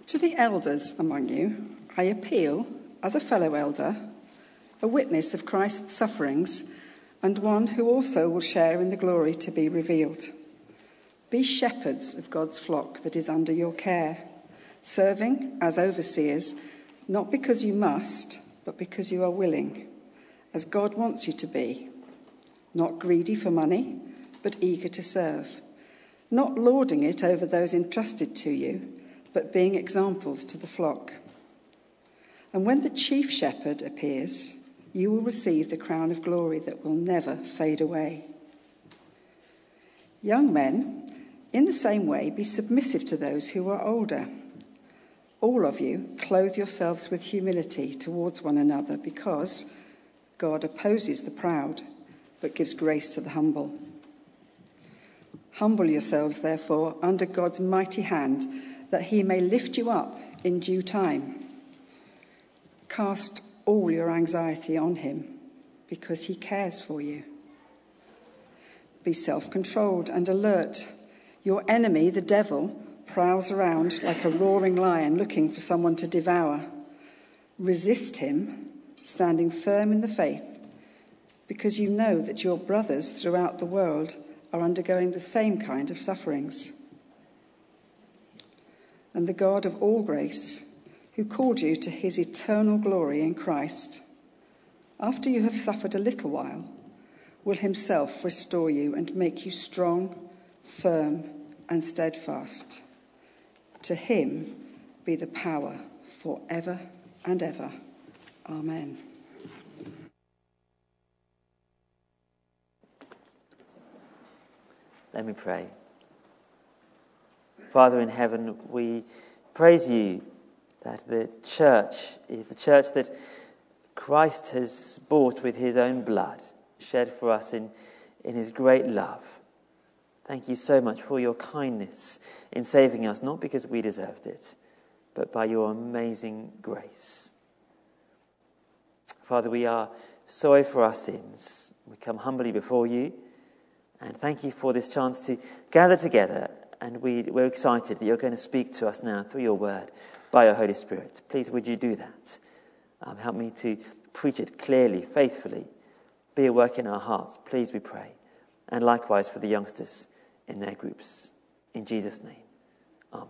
To the elders among you, I appeal, as a fellow elder, a witness of Christ's sufferings, and one who also will share in the glory to be revealed. Be shepherds of God's flock that is under your care, serving as overseers, not because you must, but because you are willing, as God wants you to be, not greedy for money, but eager to serve, not lording it over those entrusted to you, but being examples to the flock. And when the chief shepherd appears, you will receive the crown of glory that will never fade away. Young men, in the same way, be submissive to those who are older. All of you, clothe yourselves with humility towards one another, because God opposes the proud, but gives grace to the humble. Humble yourselves, therefore, under God's mighty hand, that he may lift you up in due time. Cast all your anxiety on him, because he cares for you. Be self-controlled and alert. Your enemy, the devil, prowls around like a roaring lion looking for someone to devour. Resist him, standing firm in the faith, because you know that your brothers throughout the world are undergoing the same kind of sufferings. And the God of all grace, who called you to his eternal glory in Christ, after you have suffered a little while, will himself restore you and make you strong, firm, and steadfast. To him be the power forever and ever. Amen. Let me pray. Father in heaven, we praise you that the church is the church that Christ has bought with his own blood, shed for us in his great love. Thank you so much for your kindness in saving us, not because we deserved it, but by your amazing grace. Father, we are sorry for our sins. We come humbly before you, and thank you for this chance to gather together. And we're excited that you're going to speak to us now through your word by your Holy Spirit. Please, would you do that? Help me to preach it clearly, faithfully. Be a work in our hearts, please, we pray. And likewise for the youngsters in their groups. In Jesus' name, amen.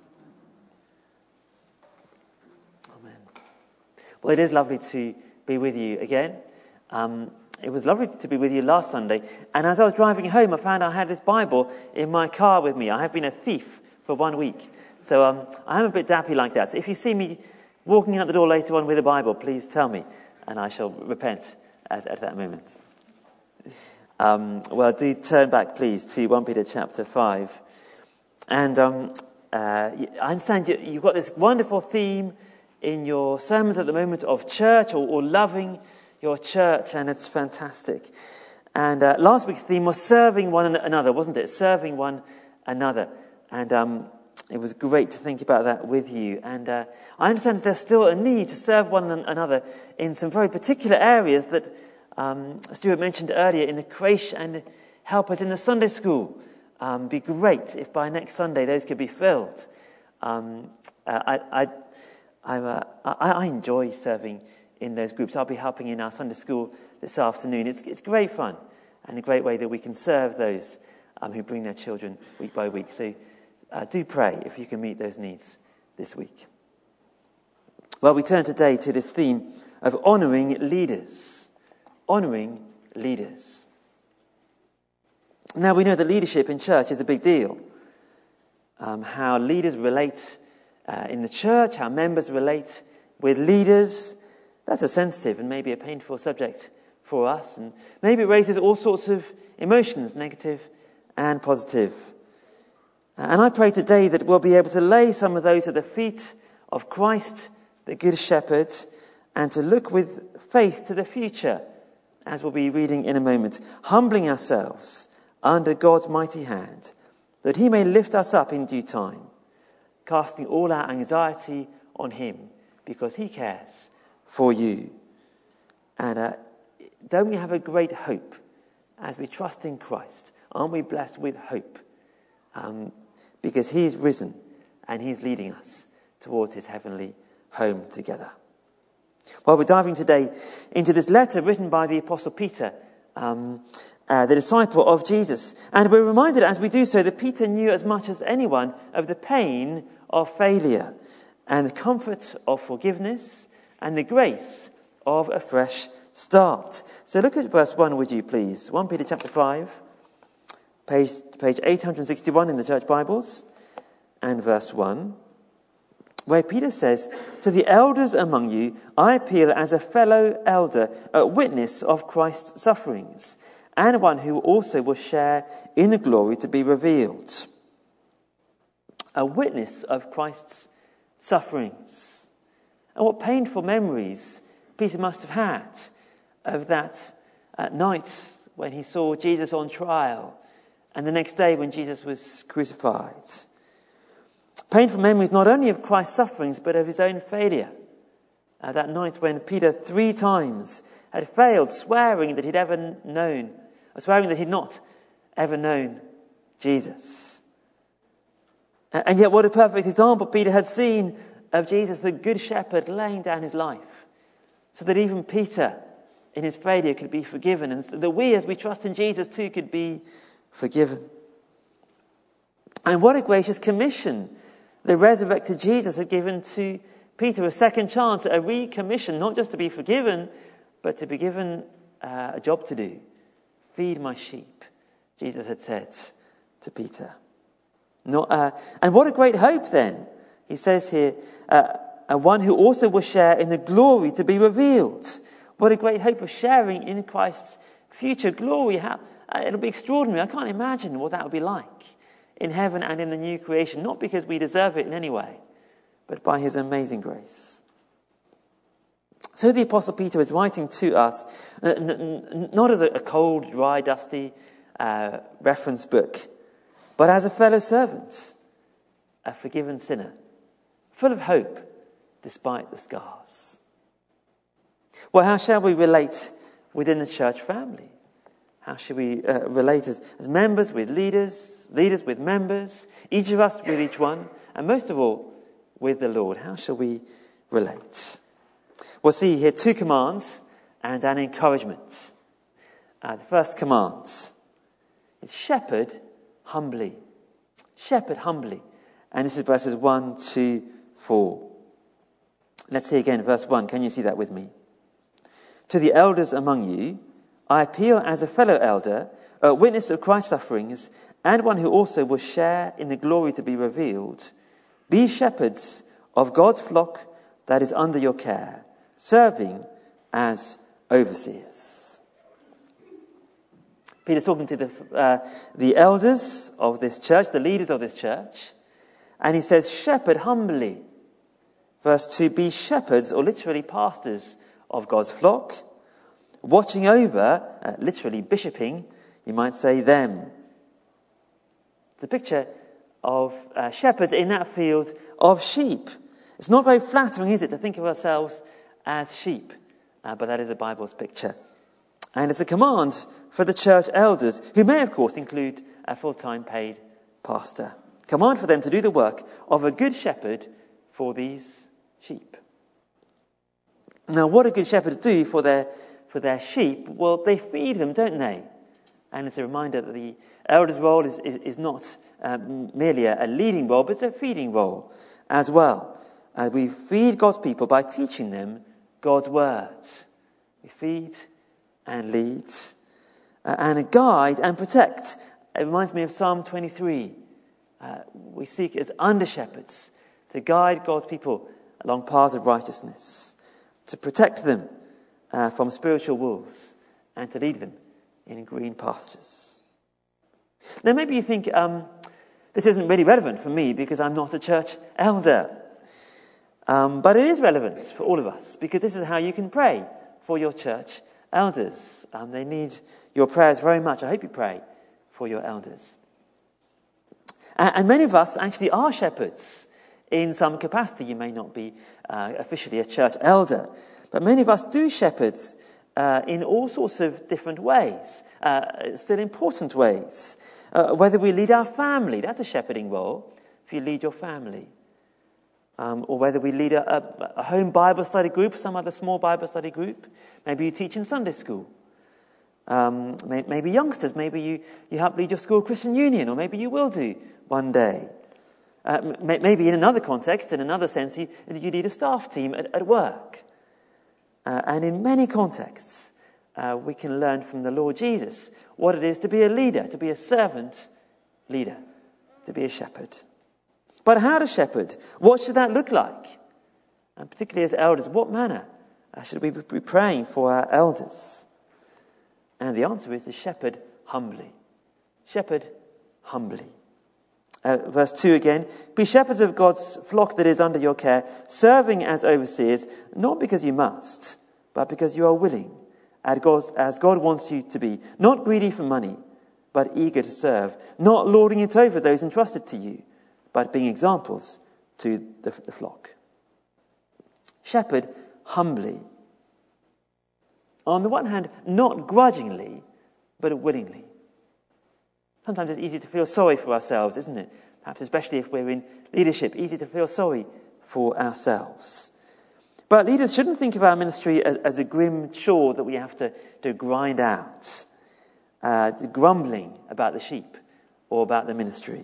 Amen. Well, it is lovely to be with you again. It was lovely to be with you last Sunday. And as I was driving home, I found I had this Bible in my car with me. I have been a thief for 1 week. So I am a bit dappy like that. So if you see me walking out the door later on with a Bible, please tell me, and I shall repent at that moment. Well, do turn back, please, to 1 Peter chapter 5. And I understand you've got this wonderful theme in your sermons at the moment of church or loving your church, and it's fantastic. And last week's theme was serving one another, wasn't it? Serving one another. And it was great to think about that with you. And I understand there's still a need to serve one another in some very particular areas that Stuart mentioned earlier in the creche and help us in the Sunday school. Be great if by next Sunday those could be filled. I enjoy serving in those groups. I'll be helping in our Sunday school this afternoon. It's great fun and a great way that we can serve those who bring their children week by week. So do pray if you can meet those needs this week. Well, we turn today to this theme of honouring leaders. Honouring leaders. Now, we know that leadership in church is a big deal. How leaders relate in the church, how members relate with leaders. That's a sensitive and maybe a painful subject for us, and maybe it raises all sorts of emotions, negative and positive. And I pray today that we'll be able to lay some of those at the feet of Christ, the Good Shepherd, and to look with faith to the future, as we'll be reading in a moment, humbling ourselves under God's mighty hand, that he may lift us up in due time, casting all our anxiety on him, because he cares for you. And don't we have a great hope as we trust in Christ? Aren't we blessed with hope? Because he's risen and he's leading us towards his heavenly home together. Well, we're diving today into this letter written by the Apostle Peter, the disciple of Jesus. And we're reminded as we do so that Peter knew as much as anyone of the pain of failure and the comfort of forgiveness and the grace of a fresh start. So look at verse 1, would you please? 1 Peter chapter 5, page 861 in the Church Bibles, and verse 1, where Peter says, "To the elders among you, I appeal as a fellow elder, a witness of Christ's sufferings, and one who also will share in the glory to be revealed." A witness of Christ's sufferings. And what painful memories Peter must have had of that night when he saw Jesus on trial, and the next day when Jesus was crucified. Painful memories not only of Christ's sufferings, but of his own failure. That night when Peter 3 times had failed, swearing that he'd not ever known Jesus. And yet what a perfect example Peter had seen of Jesus, the Good Shepherd, laying down his life, so that even Peter, in his failure, could be forgiven, and so that we, as we trust in Jesus too, could be forgiven. And what a gracious commission the resurrected Jesus had given to Peter, a second chance, a recommission, not just to be forgiven, but to be given a job to do. Feed my sheep, Jesus had said to Peter. And what a great hope then. He says here, one who also will share in the glory to be revealed. What a great hope of sharing in Christ's future glory. It'll be extraordinary. I can't imagine what that would be like in heaven and in the new creation, not because we deserve it in any way, but by his amazing grace. So the Apostle Peter is writing to us, not as a cold, dry, dusty reference book, but as a fellow servant, a forgiven sinner, full of hope despite the scars. Well, how shall we relate within the church family? How should we relate as members with leaders, leaders with members, each of us with each one, and most of all, with the Lord? How shall we relate? We'll see here 2 commands and an encouragement. The first command is shepherd humbly. Shepherd humbly. And this is verses 1 to 4. Let's see again verse 1. Can you see that with me? "To the elders among you, I appeal as a fellow elder, a witness of Christ's sufferings, and one who also will share in the glory to be revealed. Be shepherds of God's flock that is under your care, serving as overseers." Peter's talking to the elders of this church, the leaders of this church, and he says, shepherd humbly. Verse 2, be shepherds, or literally pastors, of God's flock, watching over, literally bishoping, you might say, them. It's a picture of shepherds in that field of sheep. It's not very flattering, is it, to think of ourselves as sheep? But that is the Bible's picture. And it's a command for the church elders, who may, of course, include a full-time paid pastor. Command for them to do the work of a good shepherd for these sheep. Now, what do good shepherds do for their sheep? Well, they feed them, don't they? And it's a reminder that the elder's role is not merely a leading role, but it's a feeding role as well. We feed God's people by teaching them God's word. We feed and lead and guide and protect. It reminds me of Psalm 23. We seek as under-shepherds to guide God's people along paths of righteousness, to protect them from spiritual wolves, and to lead them in green pastures. Now, maybe you think this isn't really relevant for me because I'm not a church elder. But it is relevant for all of us, because this is how you can pray for your church elders. They need your prayers very much. I hope you pray for your elders. And many of us actually are shepherds in some capacity. You may not be officially a church elder, but many of us do shepherd in all sorts of different ways, still important ways. Whether we lead our family, that's a shepherding role, if you lead your family. or whether we lead a home Bible study group, some other small Bible study group. Maybe you teach in Sunday school. Maybe youngsters, maybe you help lead your school Christian union, or maybe you will do one day. Maybe in another context, in another sense, you lead a staff team at work. And in many contexts, we can learn from the Lord Jesus what it is to be a leader, to be a servant leader, to be a shepherd. But how to shepherd? What should that look like? And particularly as elders, what manner should we be praying for our elders? And the answer is to shepherd humbly. Shepherd humbly. Verse 2 again. Be shepherds of God's flock that is under your care, serving as overseers, not because you must, but because you are willing, as God wants you to be, not greedy for money, but eager to serve, not lording it over those entrusted to you, but being examples to the flock. Shepherd humbly. On the one hand, not grudgingly, but willingly. Sometimes it's easy to feel sorry for ourselves, isn't it? Perhaps especially if we're in leadership, easy to feel sorry for ourselves. But leaders shouldn't think of our ministry as a grim chore that we have to grind out, grumbling about the sheep or about the ministry.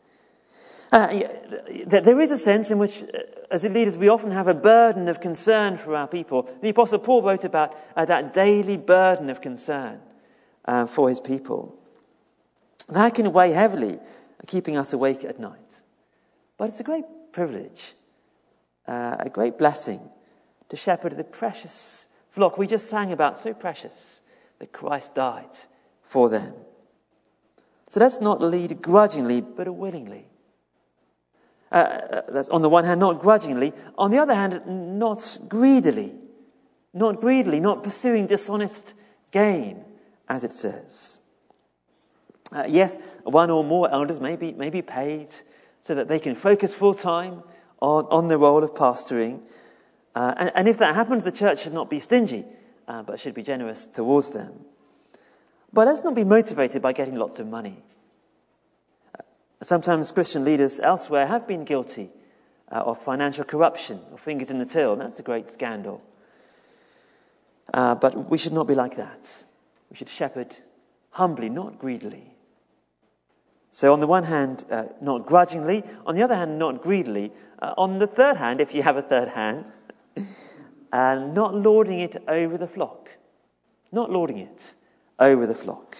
There is a sense in which, as leaders, we often have a burden of concern for our people. The Apostle Paul wrote about that daily burden of concern for his people. That can weigh heavily, keeping us awake at night. But it's a great privilege, a great blessing to shepherd the precious flock we just sang about, so precious, that Christ died for them. So let's not lead grudgingly, but willingly. That's on the one hand, not grudgingly. On the other hand, not greedily. Not pursuing dishonest gain, as it says. Yes, one or more elders may be paid so that they can focus full time on the role of pastoring. And if that happens, the church should not be stingy, but should be generous towards them. But let's not be motivated by getting lots of money. Sometimes Christian leaders elsewhere have been guilty of financial corruption or fingers in the till, and that's a great scandal. But we should not be like that. We should shepherd humbly, not greedily. So on the one hand, not grudgingly. On the other hand, not greedily. On the third hand, if you have a third hand, not lording it over the flock. Not lording it over the flock.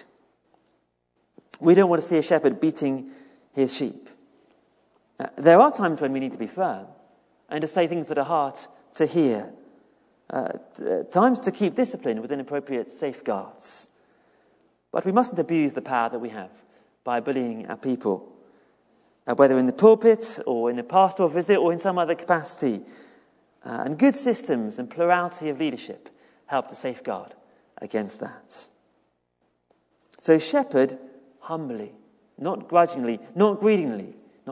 We don't want to see a shepherd beating his sheep. There are times when we need to be firm and to say things that are hard to hear. Times to keep discipline within appropriate safeguards. But we mustn't abuse the power that we have by bullying our people, whether in the pulpit or in a pastoral visit or in some other capacity. And good systems and plurality of leadership help to safeguard against that. So shepherd humbly, not grudgingly, not greedily,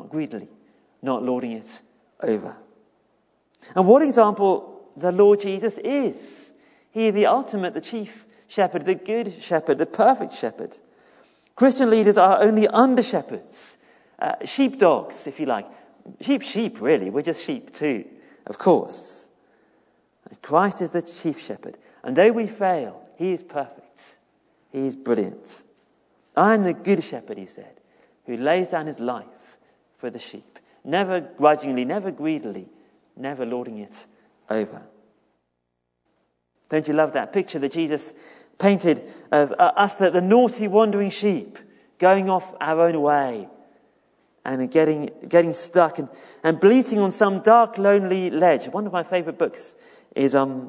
not lording it over. And what example the Lord Jesus is. He is the ultimate, the chief shepherd, the good shepherd, the perfect shepherd. Christian leaders are only under-shepherds, sheepdogs, if you like. Sheep, really. We're just sheep too, of course. Christ is the chief shepherd. And though we fail, he is perfect. He is brilliant. I am the good shepherd, he said, who lays down his life for the sheep. Never grudgingly, never greedily, never lording it over. Don't you love that picture that Jesus painted of us, the naughty wandering sheep, going off our own way and getting stuck and bleating on some dark, lonely ledge. One of my favourite books is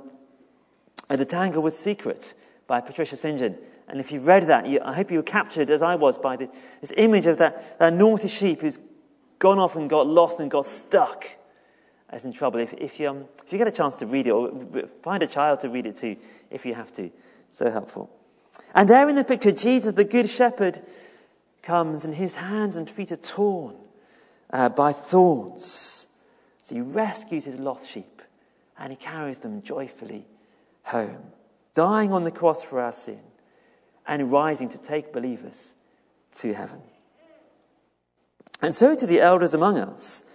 The Tanglewood Secret by Patricia St. John. And if you've read that, I hope you were captured, as I was, by this image of that naughty sheep who's gone off and got lost and got stuck, as in trouble. If you get a chance to read it, or find a child to read it to, if you have to. So helpful. And there in the picture, Jesus, the good shepherd, comes and his hands and feet are torn by thorns. So he rescues his lost sheep and he carries them joyfully home, dying on the cross for our sin and rising to take believers to heaven. And so to the elders among us,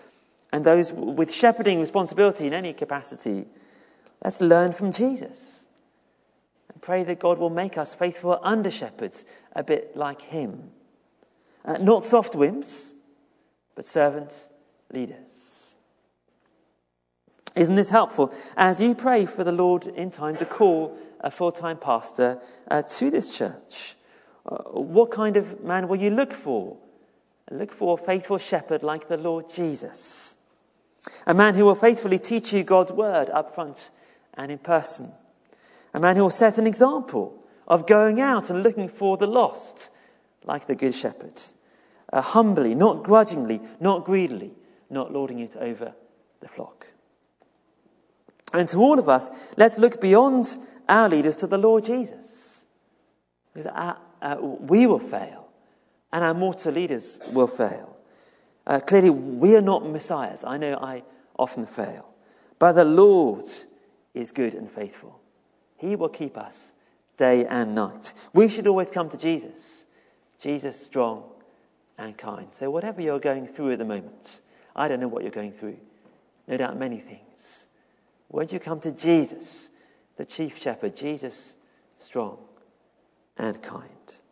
And those with shepherding responsibility in any capacity, let's learn from Jesus and pray that God will make us faithful under-shepherds, a bit like him. Not soft wimps, but servant leaders. Isn't this helpful as you pray for the Lord in time to call a full-time pastor to this church? What kind of man will you look for? Look for a faithful shepherd like the Lord Jesus. A man who will faithfully teach you God's word up front and in person. A man who will set an example of going out and looking for the lost like the Good Shepherd. Humbly, not grudgingly, not greedily, not lording it over the flock. And to all of us, let's look beyond our leaders to the Lord Jesus. Because we will fail, and our mortal leaders will fail. Clearly, we are not messiahs. I know I often fail. But the Lord is good and faithful. He will keep us day and night. We should always come to Jesus. Jesus, strong and kind. So whatever you're going through at the moment, I don't know what you're going through. No doubt many things. Won't you come to Jesus, the chief shepherd, Jesus, strong and kind?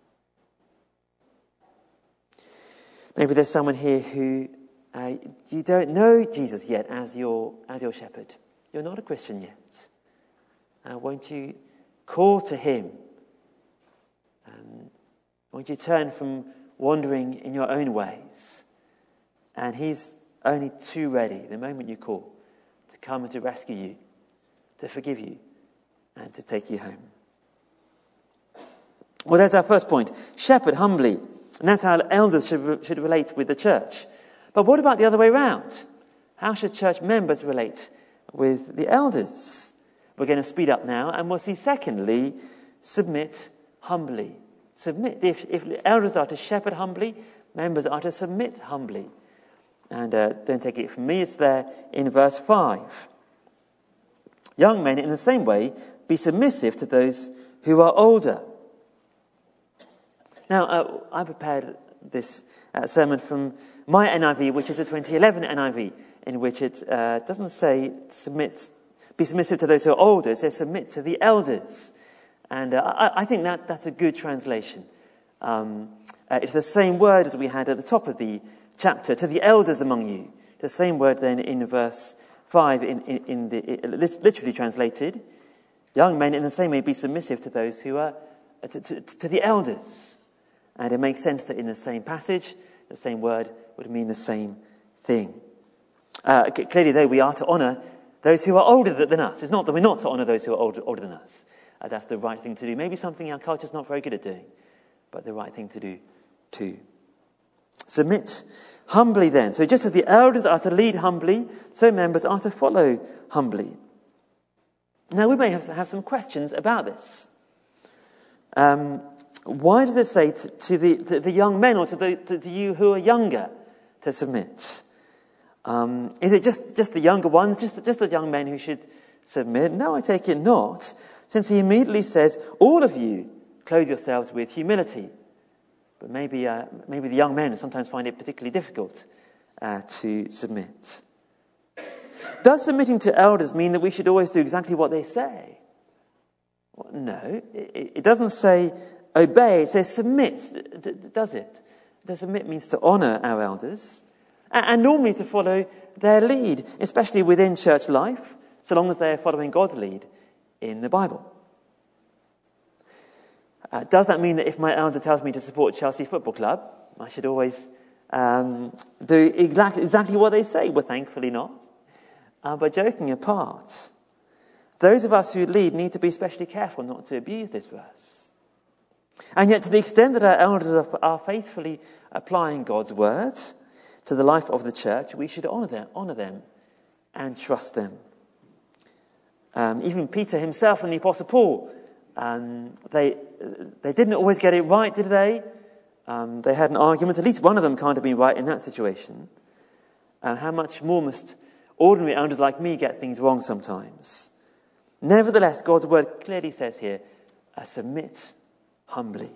Maybe there's someone here who you don't know Jesus yet as your shepherd. You're not a Christian yet. Won't you call to him? Won't you turn from wandering in your own ways? And he's only too ready, the moment you call, to come and to rescue you, to forgive you, and to take you home. Well, that's our first point. Shepherd humbly. And that's how elders should relate with the church. But what about the other way around? How should church members relate with the elders? We're going to speed up now, and we'll see, secondly, submit humbly. Submit. If the elders are to shepherd humbly, members are to submit humbly. And don't take it from me, it's there in verse 5. Young men, in the same way, be submissive to those who are older. Now, I prepared this sermon from my NIV, which is a 2011 NIV, in which it doesn't say be submissive to those who are older. It says submit to the elders. And I think that's a good translation. It's the same word as we had at the top of the chapter, to the elders among you. The same word then in verse 5, in the literally translated. Young men in the same way be submissive to those who are, to the elders. And it makes sense that in the same passage, the same word would mean the same thing. Clearly, though, we are to honour those who are older than us. It's not that we're not to honour those who are older than us. That's the right thing to do. Maybe something our culture's not very good at doing, but the right thing to do too. Submit humbly then. So just as the elders are to lead humbly, so members are to follow humbly. Now, we may have some questions about this. Why does it say to the young men or to you who are younger to submit? Is it just the younger ones, just the young men who should submit? No, I take it not, since he immediately says, all of you clothe yourselves with humility. But maybe the young men sometimes find it particularly difficult to submit. Does submitting to elders mean that we should always do exactly what they say? Well, no, it doesn't say obey, it says submit, does it? Does submit means to honour our elders, and normally to follow their lead, especially within church life, so long as they are following God's lead in the Bible. Does that mean that if my elder tells me to support Chelsea Football Club, I should always do exactly what they say? Well, thankfully not. But joking apart, those of us who lead need to be especially careful not to abuse this verse. And yet, to the extent that our elders are faithfully applying God's word to the life of the church, we should honour them and trust them. Even Peter himself and the Apostle Paul, they didn't always get it right, did they? They had an argument. At least one of them can't have been right in that situation. How much more must ordinary elders like me get things wrong sometimes? Nevertheless, God's word clearly says here, submit humbly.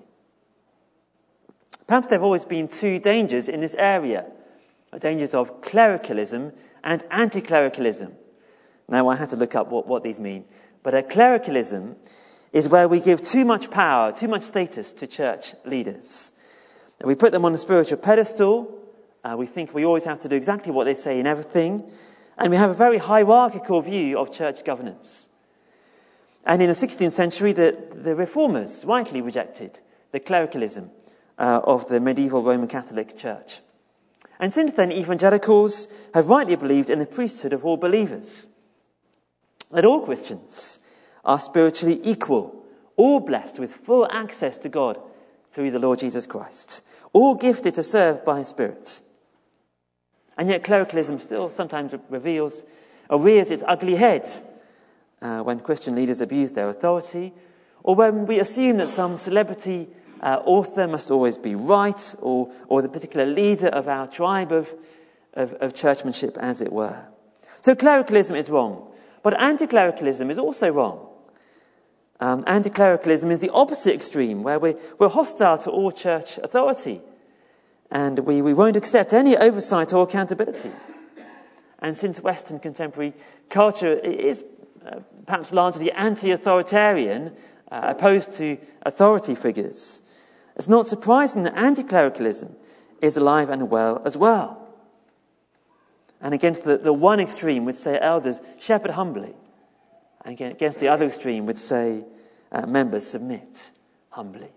Perhaps there have always been two dangers in this area. Dangers of clericalism and anti-clericalism. Now, I had to look up what these mean. But clericalism is where we give too much power, too much status to church leaders. We put them on a spiritual pedestal. We think we always have to do exactly what they say in everything. And we have a very hierarchical view of church governance. And in the 16th century, the reformers rightly rejected the clericalism of the medieval Roman Catholic Church. And since then, evangelicals have rightly believed in the priesthood of all believers. That all Christians are spiritually equal, all blessed with full access to God through the Lord Jesus Christ, all gifted to serve by His Spirit. And yet clericalism still sometimes rears its ugly head when Christian leaders abuse their authority, or when we assume that some celebrity author must always be right, or the particular leader of our tribe of churchmanship, as it were. So clericalism is wrong. But anti-clericalism is also wrong. Anti-clericalism is the opposite extreme, where we're hostile to all church authority. And we won't accept any oversight or accountability. And since Western contemporary culture is perhaps largely anti-authoritarian, opposed to authority figures, it's not surprising that anti-clericalism is alive and well as well. And against the one extreme would say elders, shepherd humbly. And against the other extreme would say members, submit humbly.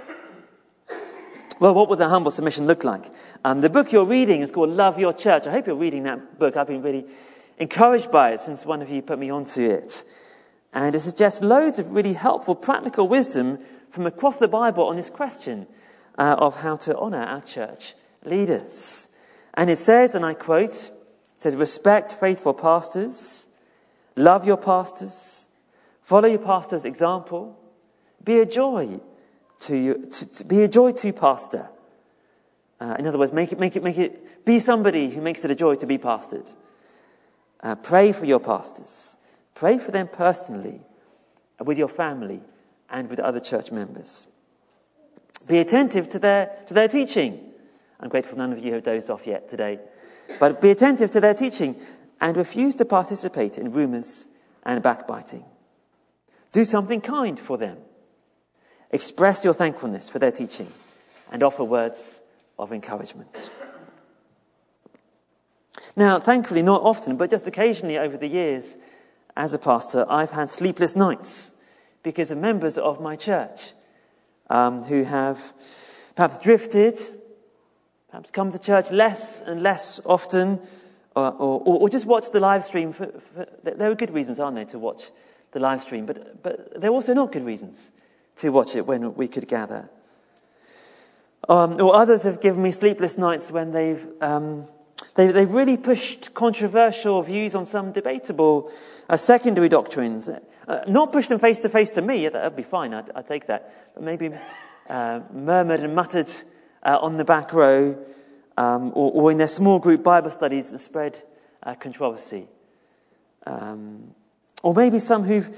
Well, what would the humble submission look like? The book you're reading is called Love Your Church. I hope you're reading that book. I've been really encouraged by it since one of you put me onto it. And it suggests loads of really helpful practical wisdom from across the Bible on this question of how to honour our church leaders. And it says, and I quote, it says, respect faithful pastors, love your pastors, follow your pastor's example, be a joy to pastor. In other words, make it, be somebody who makes it a joy to be pastored. Pray for your pastors. Pray for them personally, with your family, and with other church members. Be attentive to their teaching. I'm grateful none of you have dozed off yet today. But be attentive to their teaching and refuse to participate in rumours and backbiting. Do something kind for them. Express your thankfulness for their teaching and offer words of encouragement. Now, thankfully, not often, but just occasionally over the years, as a pastor, I've had sleepless nights because of members of my church who have perhaps drifted, perhaps come to church less and less often, or just watch the live stream. There are good reasons, aren't there, to watch the live stream, but there are also not good reasons to watch it when we could gather. Or others have given me sleepless nights when they've really pushed controversial views on some debatable secondary doctrines. Not pushed them face to face to me, that'd be fine, I'd take that. But maybe murmured and muttered on the back row, or in their small group Bible studies that spread controversy. Or maybe some who've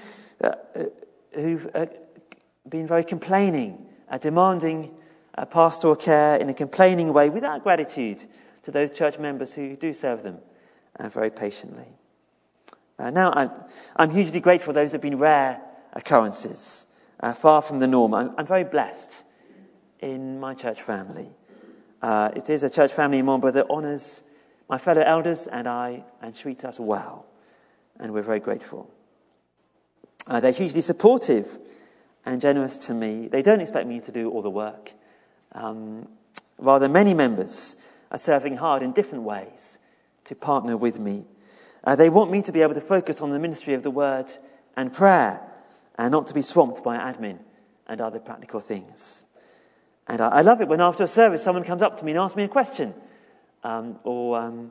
been very complaining, demanding pastoral care in a complaining way without gratitude to those church members who do serve them very patiently. Now, I'm hugely grateful those have been rare occurrences, far from the norm. I'm very blessed in my church family. It is a church family in Marlborough that honours my fellow elders and I and treats us well. And we're very grateful. They're hugely supportive and generous to me. They don't expect me to do all the work. Rather, many members are serving hard in different ways to partner with me. They want me to be able to focus on the ministry of the word and prayer and not to be swamped by admin and other practical things. And I love it when after a service someone comes up to me and asks me a question or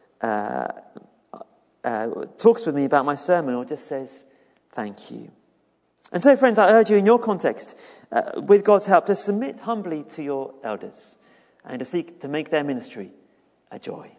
talks with me about my sermon or just says, thank you. And so, friends, I urge you in your context, with God's help, to submit humbly to your elders and to seek to make their ministry a joy.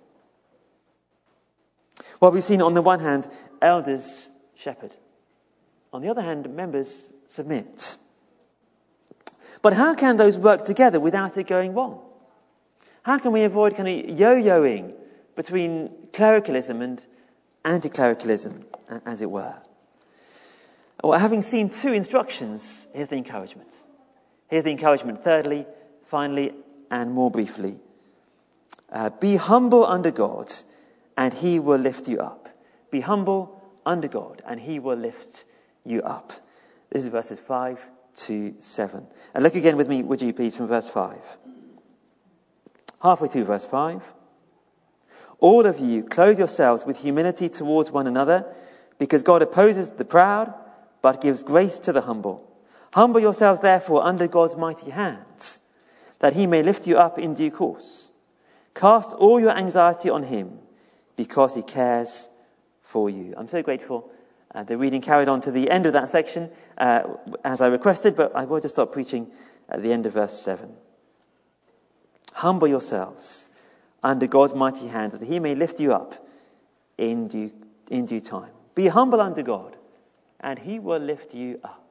Well, we've seen on the one hand, elders shepherd. On the other hand, members submit. But how can those work together without it going wrong? How can we avoid kind of yo-yoing between clericalism and anti-clericalism, as it were. Well, having seen two instructions, here's the encouragement. Here's the encouragement, thirdly, finally, and more briefly. Be humble under God, and he will lift you up. Be humble under God, and he will lift you up. This is verses 5 to 7. And look again with me, would you please, from verse 5. Halfway through verse 5. All of you clothe yourselves with humility towards one another, because God opposes the proud, but gives grace to the humble. Humble yourselves, therefore, under God's mighty hands, that he may lift you up in due course. Cast all your anxiety on him, because he cares for you. I'm so grateful. The reading carried on to the end of that section, as I requested, but I will just stop preaching at the end of verse 7. Humble yourselves under God's mighty hand, that he may lift you up in due time. Be humble under God, and he will lift you up.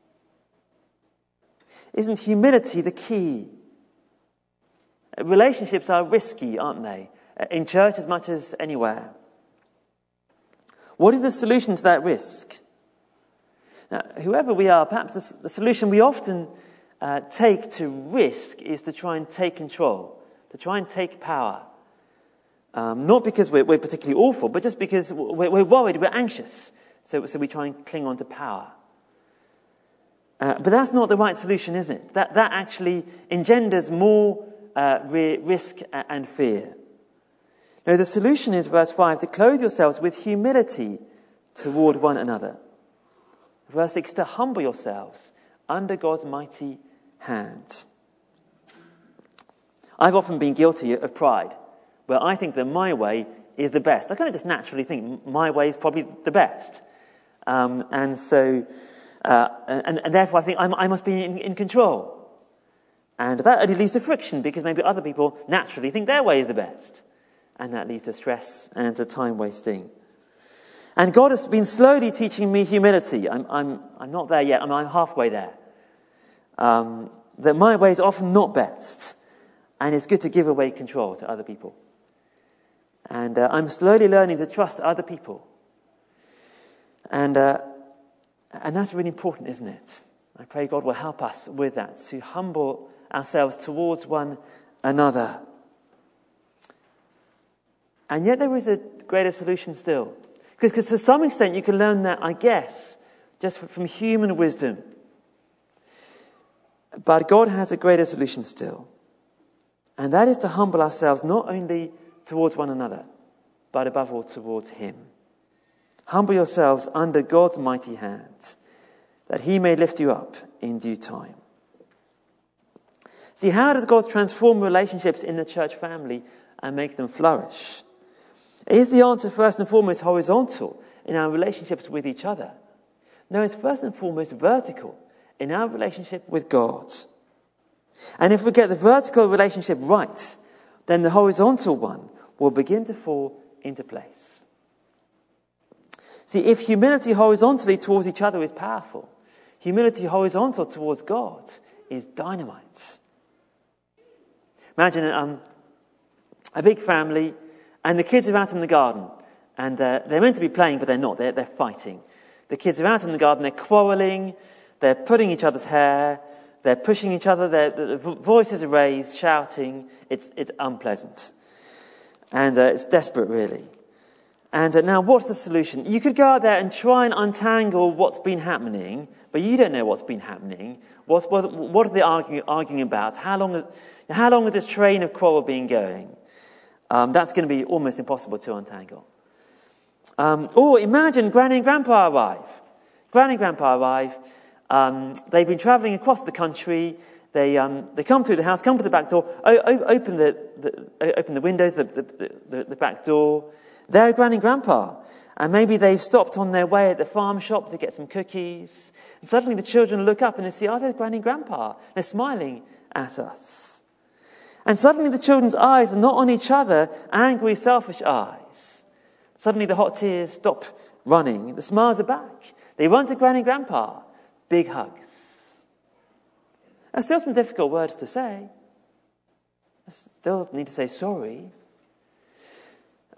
Isn't humility the key? Relationships are risky, aren't they? In church as much as anywhere. What is the solution to that risk? Now, whoever we are, perhaps the solution we often take to risk is to try and take control, to try and take power. Not because we're particularly awful, but just because we're worried, we're anxious. So we try and cling on to power. But that's not the right solution, isn't it? That actually engenders more risk and fear. No, the solution is, verse 5, to clothe yourselves with humility toward one another. Verse 6, to humble yourselves under God's mighty hand. I've often been guilty of pride, where I think that my way is the best. I kind of just naturally think my way is probably the best. And therefore I think I must be in control. And that only leads to friction, because maybe other people naturally think their way is the best. And that leads to stress and to time wasting. And God has been slowly teaching me humility. I'm not there yet. I'm halfway there. That my way is often not best. And it's good to give away control to other people. And I'm slowly learning to trust other people. And that's really important, isn't it? I pray God will help us with that, to humble ourselves towards one another. And yet there is a greater solution still. Because to some extent you can learn that, I guess, just from human wisdom. But God has a greater solution still. And that is to humble ourselves not only towards one another, but above all towards him. Humble yourselves under God's mighty hand, that he may lift you up in due time. See, how does God transform relationships in the church family and make them flourish? Is the answer first and foremost horizontal in our relationships with each other? No, it's first and foremost vertical in our relationship with God. And if we get the vertical relationship right, then the horizontal one will begin to fall into place. See, if humility horizontally towards each other is powerful, humility horizontal towards God is dynamite. Imagine a big family, and the kids are out in the garden, and they're meant to be playing, but they're not. They're fighting. The kids are out in the garden, they're quarrelling, they're pulling each other's hair, they're pushing each other, the voices are raised, shouting. It's unpleasant. And it's desperate, really. And now what's the solution? You could go out there and try and untangle what's been happening, but you don't know what's been happening. What are they arguing about? How long has this train of quarrel been going? That's going to be almost impossible to untangle. Or imagine Granny and Grandpa arrive. Granny and Grandpa arrive. They've been travelling across the country. They come through the house, come to the back door, open the windows, the back door. They're Granny and Grandpa. And maybe they've stopped on their way at the farm shop to get some cookies. And suddenly the children look up and they see, oh, there's Granny and Grandpa. They're smiling at us. And suddenly the children's eyes are not on each other, angry, selfish eyes. Suddenly the hot tears stop running. The smiles are back. They run to Granny and Grandpa. Big hugs. There's still some difficult words to say. I still need to say sorry.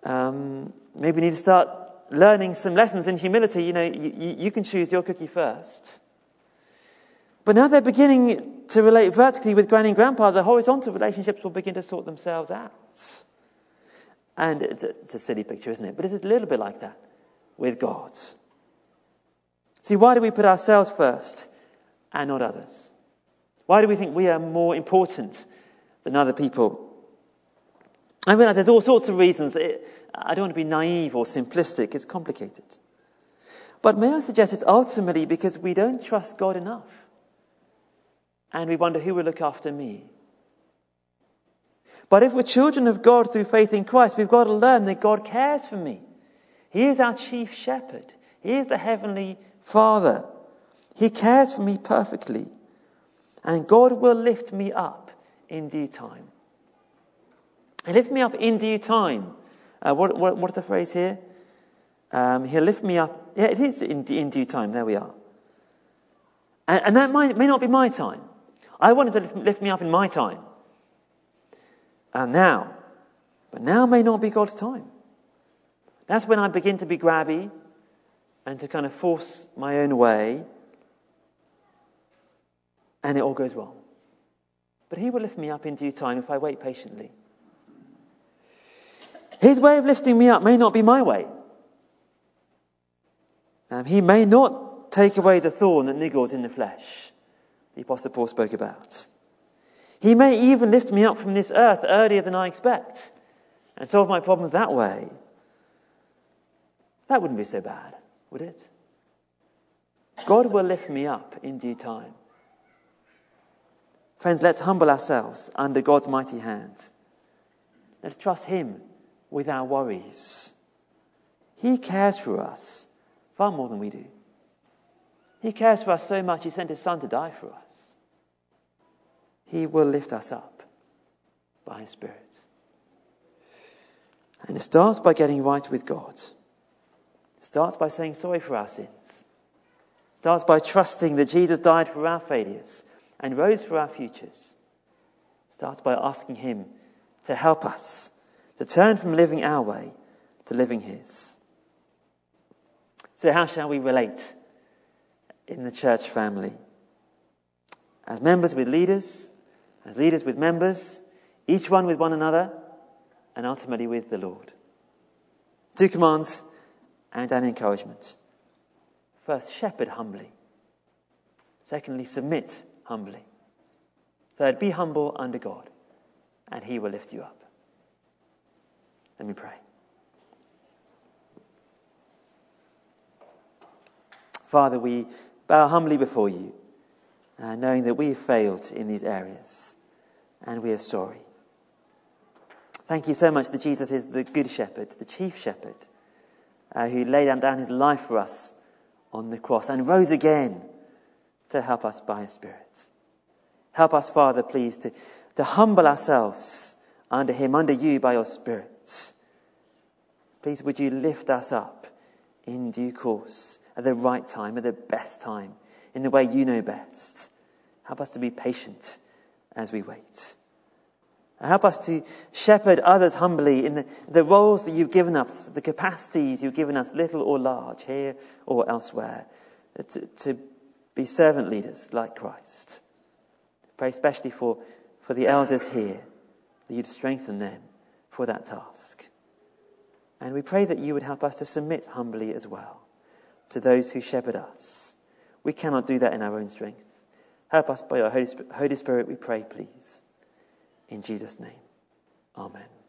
Maybe you need to start learning some lessons in humility. You can choose your cookie first. But now they're beginning to relate vertically with Granny and Grandpa. The horizontal relationships will begin to sort themselves out. And it's a silly picture, isn't it? But it's a little bit like that with God. See, why do we put ourselves first and not others? Why do we think we are more important than other people? I realize there's all sorts of reasons. I don't want to be naive or simplistic. It's complicated. But may I suggest it's ultimately because we don't trust God enough. And we wonder who will look after me. But if we're children of God through faith in Christ, we've got to learn that God cares for me. He is our chief shepherd. He is the heavenly Father. He cares for me perfectly. And God will lift me up in due time. And lift me up in due time. What's the phrase here? He'll lift me up. Yeah, it is in due time. There we are. And that may not be my time. I wanted to lift me up in my time. Now. But now may not be God's time. That's when I begin to be grabby and to kind of force my own way. And it all goes wrong. But he will lift me up in due time if I wait patiently. His way of lifting me up may not be my way. He may not take away the thorn that niggles in the flesh, the Apostle Paul spoke about. He may even lift me up from this earth earlier than I expect and solve my problems that way. That wouldn't be so bad, would it? God will lift me up in due time. Friends, let's humble ourselves under God's mighty hand. Let's trust him with our worries. He cares for us far more than we do. He cares for us so much, he sent his son to die for us. He will lift us up by his Spirit. And it starts by getting right with God. It starts by saying sorry for our sins. It starts by trusting that Jesus died for our failures and rose for our futures. It starts by asking him to help us to turn from living our way to living his. So how shall we relate in the church family? As members with leaders, as leaders with members, each one with one another, and ultimately with the Lord. 2 commands and an encouragement. First, shepherd humbly. Secondly, submit humbly. Third, be humble under God, and he will lift you up. Let me pray. Father, we bow humbly before you, knowing that we have failed in these areas, and we are sorry. Thank you so much that Jesus is the good shepherd, the chief shepherd, who laid down his life for us on the cross and rose again to help us by his Spirit. Help us, Father, please, to humble ourselves under him, under you by your Spirit. Please, would you lift us up in due course, at the right time, at the best time, in the way you know best. Help us to be patient as we wait. Help us to shepherd others humbly in the roles that you've given us, the capacities you've given us, little or large, here or elsewhere, to be servant leaders like Christ. Pray especially for the elders here, that you'd strengthen them for that task. And we pray that you would help us to submit humbly as well to those who shepherd us. We cannot do that in our own strength. Help us by your Holy Spirit, we pray, please. In Jesus' name, amen.